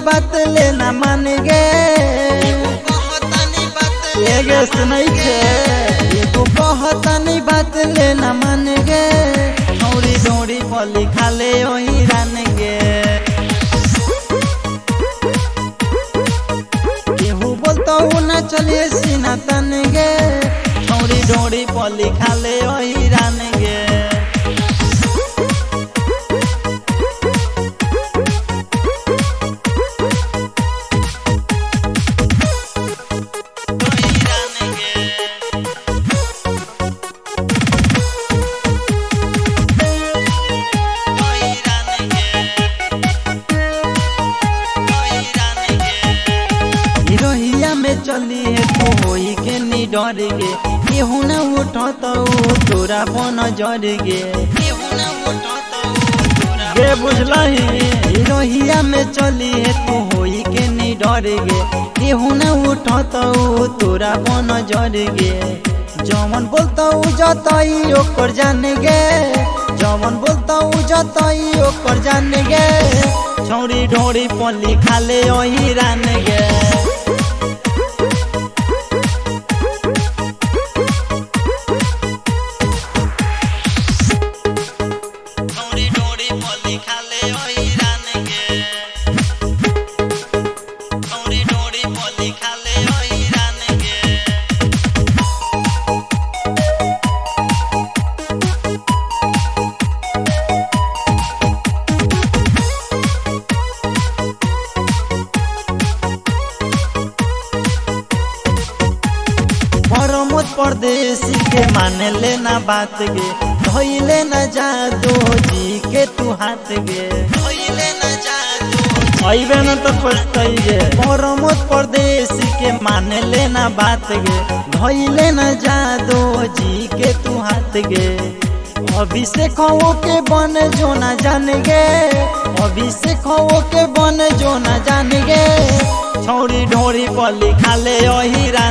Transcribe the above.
बात लेना मान गे ये सुनै छे एगो कहतनी बात लेना मान गे छौरी डोरी पली खाले ओही रान गे केहू बोलतो न चलिए सीना तन गे छौरी डोरी पली खाले ओही रान गे में चली है तो होई के नी डर गे केहू न उठतो तोरा बन जर गे गे बुझलही रोहिया में चली है तो होई के नी डर गे केहू न उठतो तोरा बन जर गे जमन बोलतो जतई ओकर जान गे जमन बोलतो जतई ओकर जान गे छौरी ढोरी पली खाले ओही रान गे परदेसी के मान लेना बात गे धोइले न जादू जी के तू हाथ गे धोइले न जादू आइबे न तो पछताई गे परमोद परदेसी के मान लेना बात गे धोइले न जादू जी के तू हाथ गे अभिषेक हो के बन जो न जान गे अभिषेक हो के बन जो न जान गे छौरी ढोरी पली खाले ओही